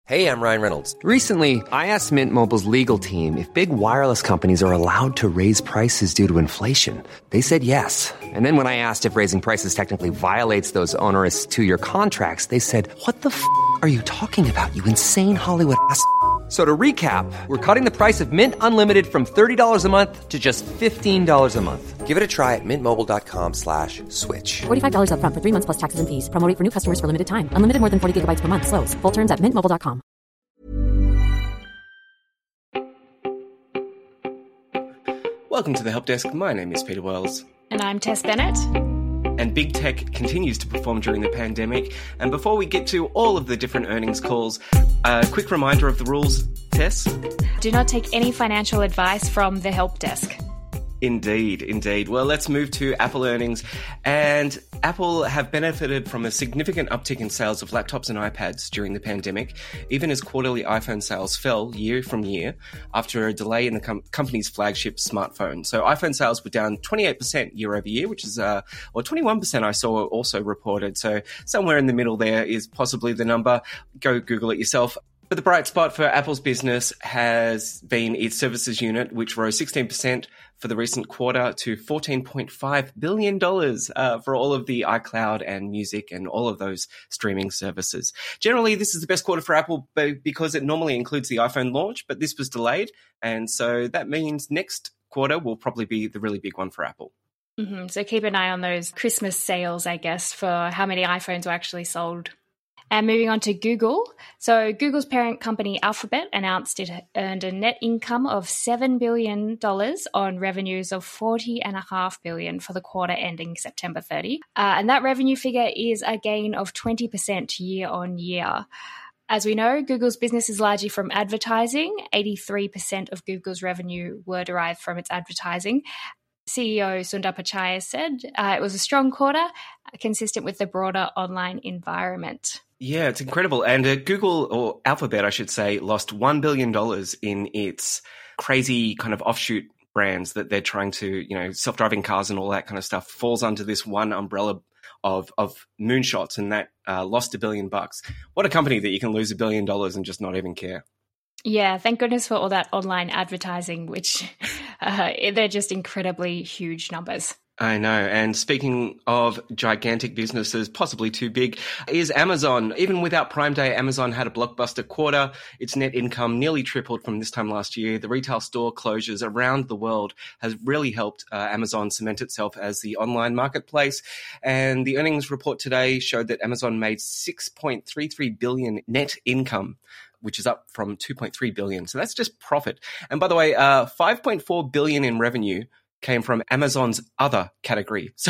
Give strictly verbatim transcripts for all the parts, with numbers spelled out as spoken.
Hey, I'm Ryan Reynolds. Recently, I asked Mint Mobile's legal team if big wireless companies are allowed to raise prices due to inflation. They said yes. And then when I asked if raising prices technically violates those onerous two-year contracts, they said, what the f*** are you talking about, you insane Hollywood ass f- So to recap, we're cutting the price of Mint Unlimited from thirty dollars a month to just fifteen dollars a month. Give it a try at mintmobile.com slash switch. forty-five dollars up front for three months plus taxes and fees. Promo rate for new customers for limited time. Unlimited more than forty gigabytes per month. Slows full terms at mint mobile dot com. Welcome to the Help Desk. My name is Peter Wells. And I'm Tess Bennett. And big tech continues to perform during the pandemic. And before we get to all of the different earnings calls, a quick reminder of the rules, Tess. Do not take any financial advice from the Help Desk. Indeed, indeed. Well, let's move to Apple earnings. And Apple have benefited from a significant uptick in sales of laptops and iPads during the pandemic, even as quarterly iPhone sales fell year from year after a delay in the com- company's flagship smartphone. So iPhone sales were down twenty-eight percent year over year, which is, uh, or twenty-one percent I saw also reported. So somewhere in the middle there is possibly the number. Go Google it yourself. But the bright spot for Apple's business has been its services unit, which rose sixteen percent for the recent quarter to fourteen point five billion dollars uh, for all of the iCloud and music and all of those streaming services. Generally, this is the best quarter for Apple because it normally includes the iPhone launch, but this was delayed. And so that means next quarter will probably be the really big one for Apple. Mm-hmm. So keep an eye on those Christmas sales, I guess, for how many iPhones were actually sold. And moving on to Google. So Google's parent company Alphabet announced it earned a net income of seven billion dollars on revenues of forty point five billion dollars for the quarter ending September thirtieth. Uh, and that revenue figure is a gain of twenty percent year on year. As we know, Google's business is largely from advertising. eighty-three percent of Google's revenue were derived from its advertising. C E O Sundar Pichai said uh, it was a strong quarter, consistent with the broader online environment. Yeah, it's incredible. And uh, Google, or Alphabet, I should say, lost one billion dollars in its crazy kind of offshoot brands that they're trying to, you know, self-driving cars and all that kind of stuff falls under this one umbrella of of moonshots, and that uh, lost a billion bucks. What a company that you can lose a billion dollars and just not even care. Yeah, thank goodness for all that online advertising, which uh, they're just incredibly huge numbers. I know. And speaking of gigantic businesses, possibly too big, is Amazon. Even without Prime Day, Amazon had a blockbuster quarter. Its net income nearly tripled from this time last year. The retail store closures around the world has really helped uh, Amazon cement itself as the online marketplace. And the earnings report today showed that Amazon made six point three three billion dollars net income, which is up from two point three billion dollars. So that's just profit. And by the way, uh, five point four billion dollars in revenue came from Amazon's other category. So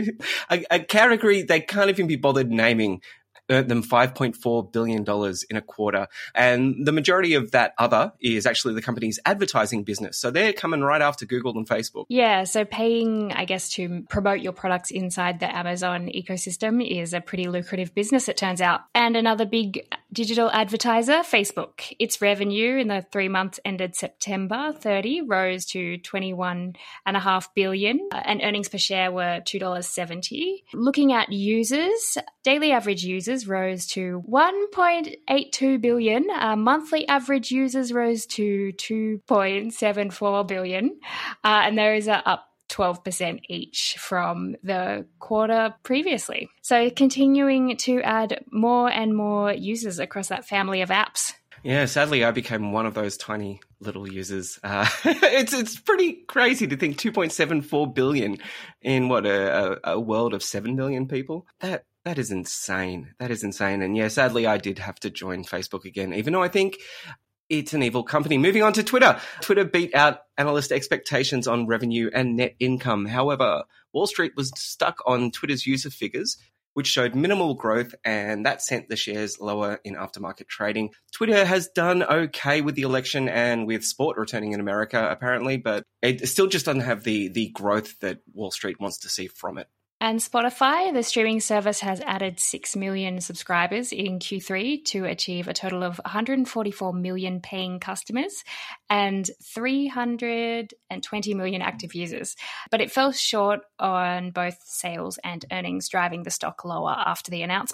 a, a category they can't even be bothered naming earned them five point four billion dollars in a quarter. And the majority of that other is actually the company's advertising business. So they're coming right after Google and Facebook. Yeah, so paying, I guess, to promote your products inside the Amazon ecosystem is a pretty lucrative business, it turns out. And another big digital advertiser, Facebook. Its revenue in the three months ended September thirtieth rose to twenty-one point five billion dollars, and earnings per share were two dollars seventy. Looking at users, daily average users rose to one point eight two billion. Uh, monthly average users rose to two point seven four billion. Uh, and there is a up twelve percent each from the quarter previously. So continuing to add more and more users across that family of apps. Yeah, sadly, I became one of those tiny little users. Uh, it's it's pretty crazy to think two point seven four billion in what a, a, a world of seven billion people. That That is insane. That is insane. And yeah, sadly, I did have to join Facebook again, even though I think it's an evil company. Moving on to Twitter. Twitter beat out analyst expectations on revenue and net income. However, Wall Street was stuck on Twitter's user figures, which showed minimal growth, and that sent the shares lower in aftermarket trading. Twitter has done okay with the election and with sport returning in America, apparently, but it still just doesn't have the the growth that Wall Street wants to see from it. And Spotify, the streaming service, has added six million subscribers in Q three to achieve a total of one hundred forty-four million paying customers and three hundred twenty million active users. But it fell short on both sales and earnings, driving the stock lower after the announcement.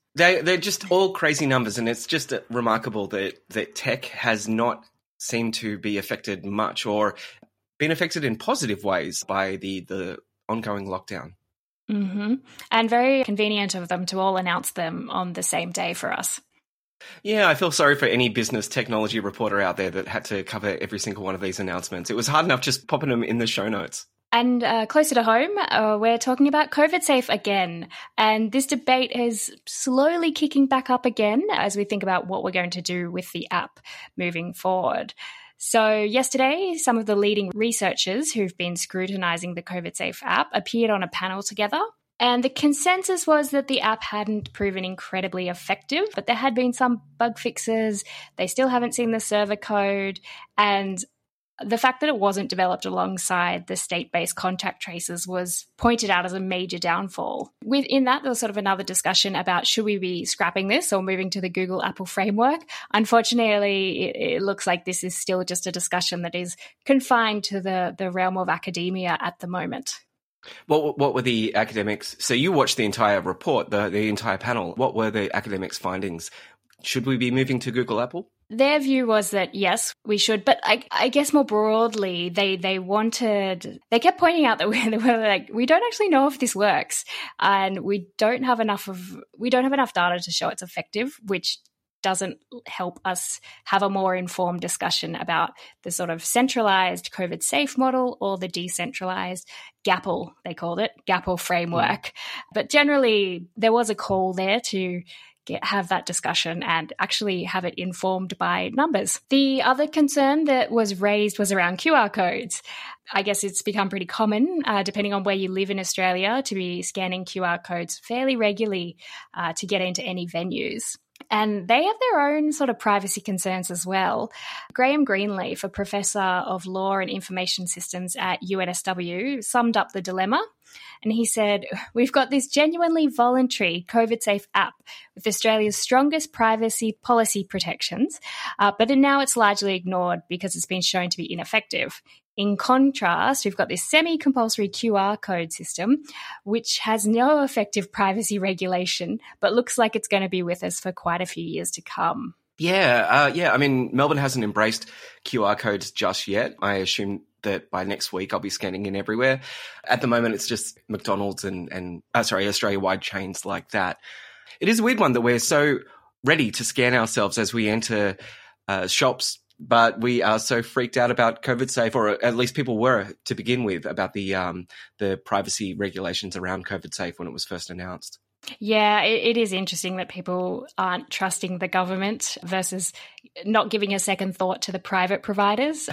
They, they're just all crazy numbers, and it's just remarkable that, that tech has not seemed to be affected much or been affected in positive ways by the, the ongoing lockdown. Mm-hmm. And very convenient of them to all announce them on the same day for us. Yeah, I feel sorry for any business technology reporter out there that had to cover every single one of these announcements. It was hard enough just popping them in the show notes. And uh, closer to home, uh, we're talking about COVID safe again. And this debate is slowly kicking back up again as we think about what we're going to do with the app moving forward. So yesterday, some of the leading researchers who've been scrutinising the COVID safe app appeared on a panel together. And the consensus was that the app hadn't proven incredibly effective, but there had been some bug fixes. They still haven't seen the server code. And the fact that it wasn't developed alongside the state-based contact tracers was pointed out as a major downfall. Within that, there was sort of another discussion about should we be scrapping this or moving to the Google Apple framework. Unfortunately, it, it looks like this is still just a discussion that is confined to the, the realm of academia at the moment. What what were the academics? So you watched the entire report, the, the entire panel. What were the academics' findings? Should we be moving to Google Apple? Their view was that, yes, we should. But I, I guess more broadly, they, they wanted, they kept pointing out that we they were like, we don't actually know if this works. And we don't have enough of, we don't have enough data to show it's effective, which doesn't help us have a more informed discussion about the sort of centralized COVID safe model or the decentralized GAPL, they called it, GAPL framework. Mm. But generally, there was a call there to Get, have that discussion and actually have it informed by numbers. The other concern that was raised was around Q R codes. I guess it's become pretty common, uh, depending on where you live in Australia, to be scanning Q R codes fairly regularly uh, to get into any venues. And they have their own sort of privacy concerns as well. Graham Greenleaf, a professor of law and information systems at U N S W, summed up the dilemma. And he said, we've got this genuinely voluntary COVID-safe app with Australia's strongest privacy policy protections, uh, but now it's largely ignored because it's been shown to be ineffective. In contrast, we've got this semi-compulsory Q R code system, which has no effective privacy regulation, but looks like it's going to be with us for quite a few years to come. Yeah, uh, yeah. I mean, Melbourne hasn't embraced Q R codes just yet. I assume that by next week I'll be scanning in everywhere. At the moment, it's just McDonald's and, and uh, sorry, Australia-wide chains like that. It is a weird one that we're so ready to scan ourselves as we enter uh, shops, but we are so freaked out about COVID safe, or at least people were to begin with, about the um, the privacy regulations around COVID safe when it was first announced. Yeah, it, it is interesting that people aren't trusting the government versus not giving a second thought to the private providers.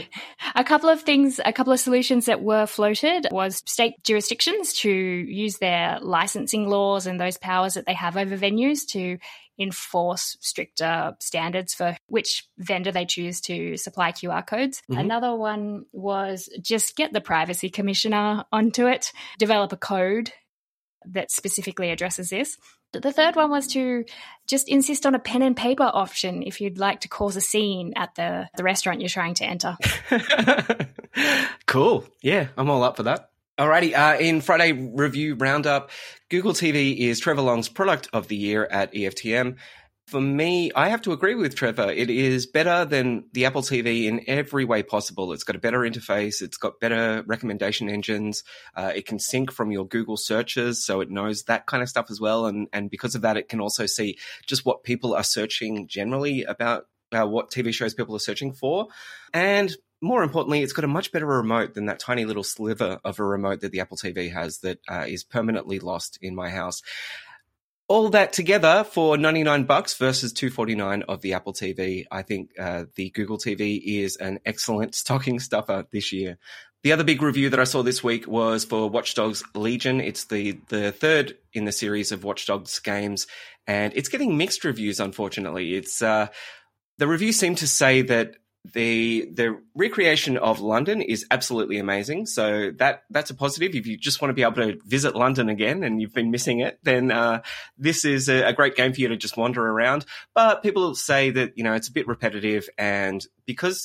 A couple of things, a couple of solutions that were floated was state jurisdictions to use their licensing laws and those powers that they have over venues to enforce stricter standards for which vendor they choose to supply Q R codes. Mm-hmm. Another one was just get the Privacy Commissioner onto it, develop a code that specifically addresses this. The third one was to just insist on a pen and paper option if you'd like to cause a scene at the, the restaurant you're trying to enter. Cool. Yeah, I'm all up for that. Alrighty, uh, in Friday Review Roundup, Google T V is Trevor Long's Product of the Year at E F T M. For me, I have to agree with Trevor. It is better than the Apple T V in every way possible. It's got a better interface. It's got better recommendation engines. Uh, it can sync from your Google searches, so it knows that kind of stuff as well. And, and because of that, it can also see just what people are searching generally about uh, what T V shows people are searching for. And more importantly, it's got a much better remote than that tiny little sliver of a remote that the Apple T V has that uh, is permanently lost in my house. All that together for ninety-nine bucks versus two forty-nine of the Apple T V. I think uh, the Google T V is an excellent stocking stuffer this year. The other big review that I saw this week was for Watch Dogs Legion. It's the, the third in the series of Watch Dogs games, and it's getting mixed reviews, unfortunately. It's uh, the reviews seem to say that The the recreation of London is absolutely amazing. So that that's a positive. If you just want to be able to visit London again and you've been missing it, then uh, this is a, a great game for you to just wander around. But people say that, you know, it's a bit repetitive, and because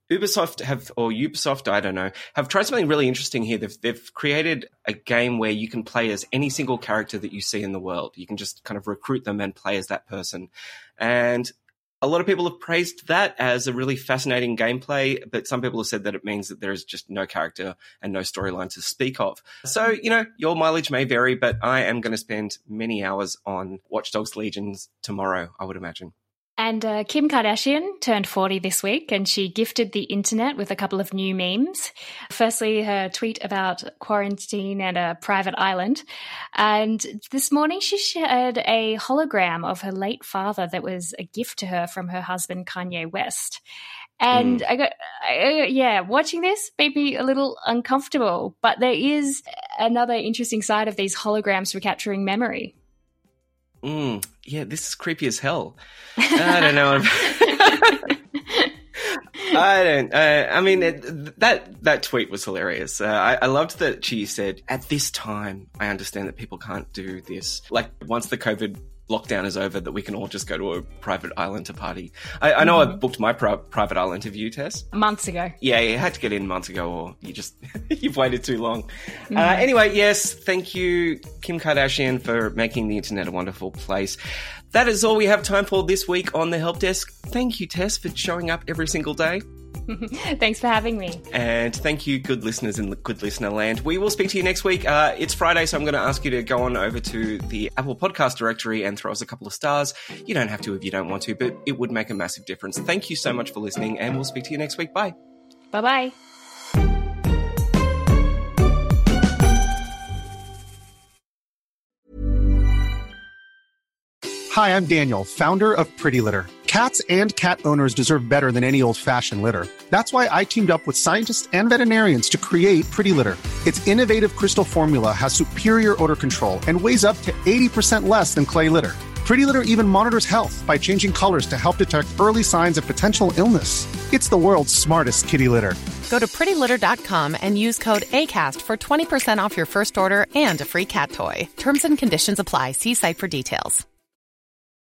Ubisoft have, or Ubisoft, I don't know, have tried something really interesting here. They've, they've created a game where you can play as any single character that you see in the world. You can just kind of recruit them and play as that person. And a lot of people have praised that as a really fascinating gameplay, but some people have said that it means that there is just no character and no storyline to speak of. So, you know, your mileage may vary, but I am going to spend many hours on Watch Dogs Legions tomorrow, I would imagine. And uh, Kim Kardashian turned forty this week, and she gifted the internet with a couple of new memes. Firstly, her tweet about quarantine and a private island. And this morning she shared a hologram of her late father that was a gift to her from her husband, Kanye West. And mm. I got, I, yeah, watching this made me a little uncomfortable. But there is another interesting side of these holograms for capturing memory. Mm, yeah, this is creepy as hell. I don't know. I don't. Uh, I mean, it, that that tweet was hilarious. Uh, I, I loved that she said, "At this time, I understand that people can't do this. Like once the COVID lockdown is over, that we can all just go to a private island to party." I, I know mm-hmm. I booked my pri- private island. Have you, Tess? Months ago. Yeah, you had to get in months ago, or you just you've waited too long. Mm-hmm. Uh, anyway, yes, thank you, Kim Kardashian, for making the internet a wonderful place. That is all we have time for this week on the Help Desk. Thank you, Tess, for showing up every single day. Thanks for having me. And thank you, good listeners in good listener land. We will speak to you next week. Uh, it's Friday, so I'm going to ask you to go on over to the Apple Podcast directory and throw us a couple of stars. You don't have to if you don't want to, but it would make a massive difference. Thank you so much for listening, and we'll speak to you next week. Bye. Bye-bye. Hi, I'm Daniel, founder of Pretty Litter. Cats and cat owners deserve better than any old-fashioned litter. That's why I teamed up with scientists and veterinarians to create Pretty Litter. Its innovative crystal formula has superior odor control and weighs up to eighty percent less than clay litter. Pretty Litter even monitors health by changing colors to help detect early signs of potential illness. It's the world's smartest kitty litter. Go to pretty litter dot com and use code ACAST for twenty percent off your first order and a free cat toy. Terms and conditions apply. See site for details.